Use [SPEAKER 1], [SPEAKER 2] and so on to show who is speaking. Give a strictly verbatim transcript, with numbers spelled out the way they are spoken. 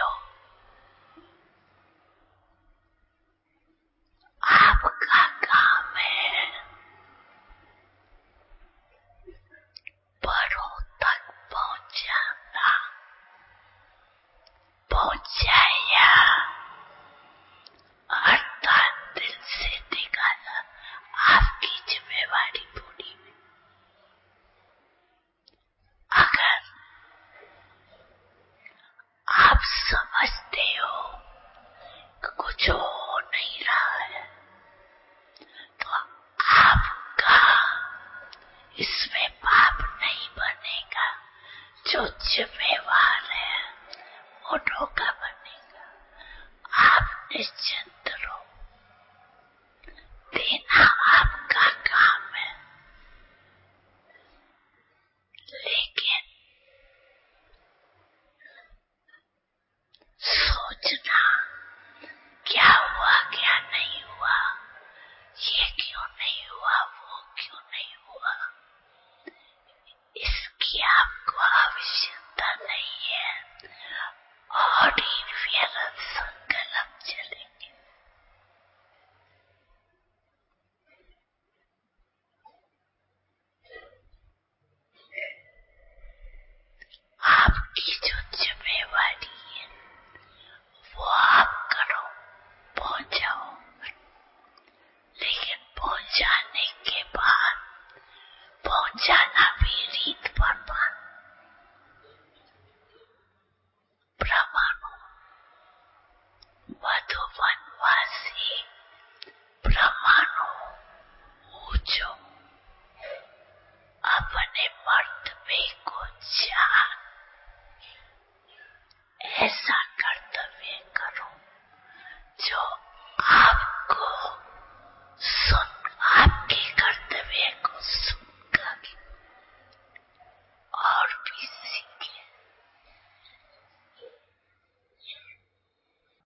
[SPEAKER 1] हो, आपका काम है बड़ों तक पहुंचाना। पहुंचाया, अर्थात दिल से निकाला, आपकी जिम्मेवारी पूरी हुई। अगर आप समझते हो कि कुछ हो नहीं रहा है, तो आपका इसमें पाप नहीं बनेगा। जो जिम्मेवार है वो धोखा बनेगा। आप निश्चिंत रहो, देना आपका काम है, लेकिन सोचना क्या हुआ क्या नहीं हुआ, ये क्यों नहीं हुआ, वो क्यों नहीं हुआ, इसकी आपको आवश्यकता नहीं है। और ही व्यर्थ संकल्प चलेंगे। आपकी जो जिम्मेवारी है वो आप करो, पहुंचाओ, लेकिन पहुंचाने के बाद पहुंचाना भी रीत पर मान। ब्रह्मणु मधुवनवासी ब्रह्मणु ऊंचो, अपने मर्तबे को जान। ऐसा